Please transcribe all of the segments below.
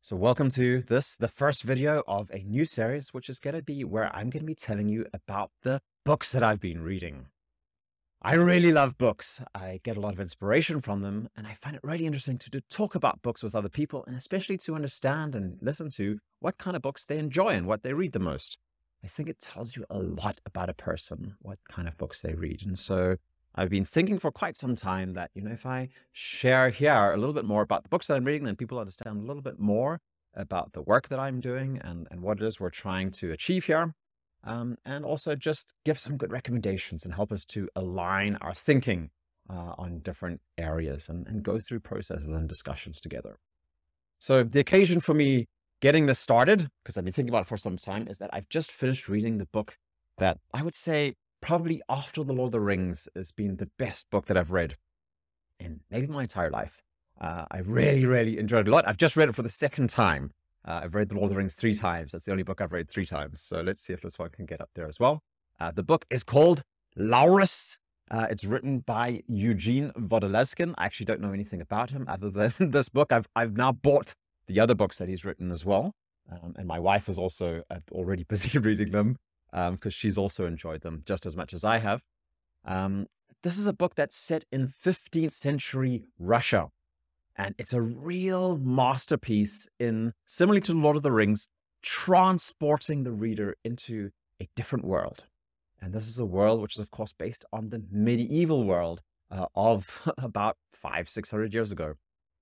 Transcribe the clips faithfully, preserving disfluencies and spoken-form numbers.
So welcome to this, the first video of a new series, which is going to be where I'm going to be telling you about the books that I've been reading. I really love books. I get a lot of inspiration from them, and I find it really interesting to, to talk about books with other people, and especially to understand and listen to what kind of books they enjoy and what they read the most. I think it tells you a lot about a person, what kind of books they read. And so I've been thinking for quite some time that, you know, if I share here a little bit more about the books that I'm reading, then people understand a little bit more about the work that I'm doing and, and what it is we're trying to achieve here. Um, and also just give some good recommendations and help us to align our thinking uh, on different areas and, and go through processes and discussions together. So the occasion for me getting this started, because I've been thinking about it for some time, is that I've just finished reading the book that I would say probably after The Lord of the Rings has been the best book that I've read in maybe my entire life. Uh, I really, really enjoyed it a lot. I've just read it for the second time. Uh, I've read The Lord of the Rings three times. That's the only book I've read three times. So let's see if this one can get up there as well. Uh, the book is called Laurus. Uh, it's written by Eugene Vodolazkin. I actually don't know anything about him other than this book. I've I've now bought the other books that he's written as well. Um, and my wife is also uh, already busy reading them because um, she's also enjoyed them just as much as I have. Um, this is a book that's set in fifteenth century Russia. And it's a real masterpiece in, similarly to Lord of the Rings, transporting the reader into a different world. And this is a world which is, of course, based on the medieval world uh, of about five, six hundred years ago.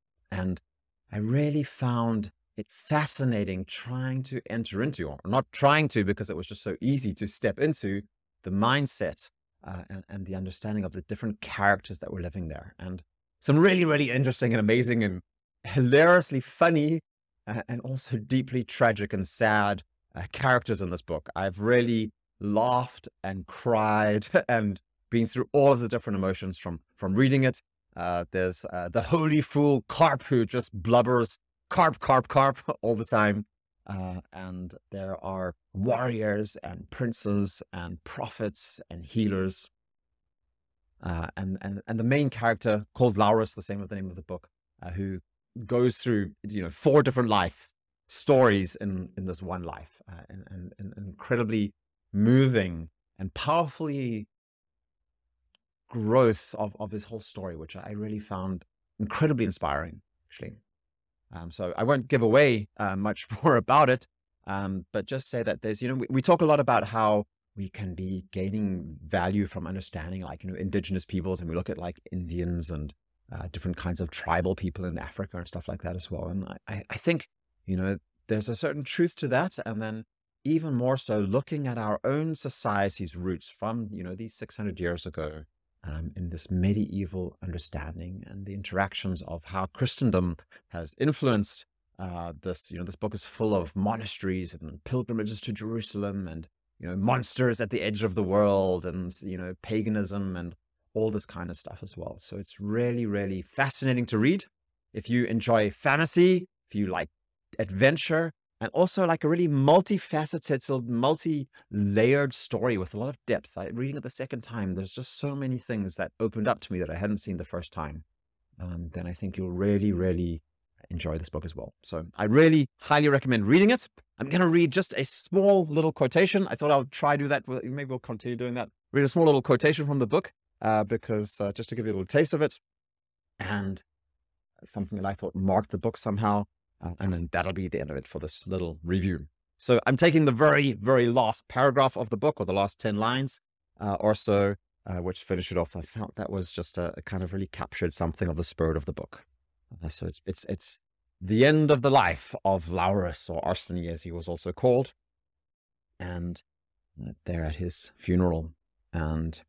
And I really found it fascinating trying to enter into, or not trying to, because it was just so easy to step into the mindset uh, and, and the understanding of the different characters that were living there. And some really, really interesting and amazing and hilariously funny uh, and also deeply tragic and sad uh, characters in this book. I've really laughed and cried and been through all of the different emotions from, from reading it. Uh, there's uh, the holy fool Carp who just blubbers carp, carp, carp all the time. Uh, and there are warriors and princes and prophets and healers. Uh, and, and, and the main character called Laurus, the same as the name of the book, uh, who goes through, you know, four different life stories in, in this one life, uh, and, and, and incredibly moving and powerfully growth of, of his whole story, which I really found incredibly inspiring, actually. Um, so I won't give away uh, much more about it, um, but just say that there's, you know, we, we talk a lot about how we can be gaining value from understanding, like, you know, indigenous peoples, and we look at like Indians and uh, different kinds of tribal people in Africa and stuff like that as well. And I, I think, you know, there's a certain truth to that. And then even more so looking at our own society's roots from, you know, these six hundred years ago um, in this medieval understanding and the interactions of how Christendom has influenced uh, this, you know, this book is full of monasteries and pilgrimages to Jerusalem and, you know, monsters at the edge of the world and, you know, paganism and all this kind of stuff as well. So it's really, really fascinating to read. If you enjoy fantasy, if you like adventure, and also like a really multifaceted, multi-layered story with a lot of depth. Like reading it the second time, there's just so many things that opened up to me that I hadn't seen the first time. Um, then I think you'll really, really enjoy this book as well. So I really highly recommend reading it. I'm going to read just a small little quotation. I thought I'll try do that. Maybe we'll continue doing that. Read a small little quotation from the book uh, because uh, just to give you a little taste of it and something that I thought marked the book somehow. Uh, and then that'll be the end of it for this little review. So I'm taking the very, very last paragraph of the book, or the last ten lines uh, or so, uh, which finish it off. I felt that was just a, a kind of really captured something of the spirit of the book. Uh, so it's it's it's the end of the life of Laurus, or Arseny as he was also called, and uh, they're at his funeral, and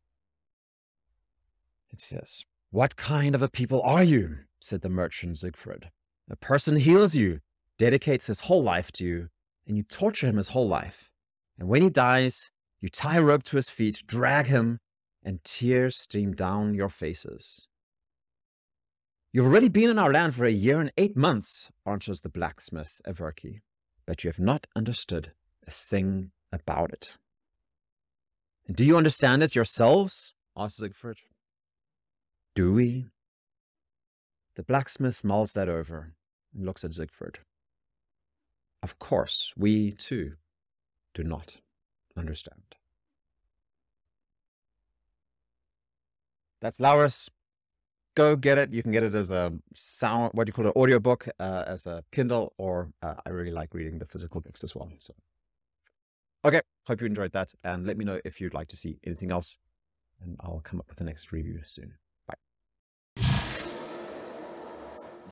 it says, "What kind of a people are you?" said the merchant Siegfried. "A person heals you, dedicates his whole life to you, and you torture him his whole life. And when he dies, you tie a rope to his feet, drag him, and tears stream down your faces." "You've already been in our land for a year and eight months, answers the blacksmith Everky, "but you have not understood a thing about it." "And do you understand it yourselves?" asked Siegfried. "Do we?" The blacksmith mulls that over and looks at Siegfried. of course, we too do not understand. That's Laurus. Go get it. You can get it as a sound, what do you call it, audiobook, uh, as a Kindle, or uh, I really like reading the physical books as well. So, okay, hope you enjoyed that, and let me know if you'd like to see anything else, and I'll come up with the next review soon.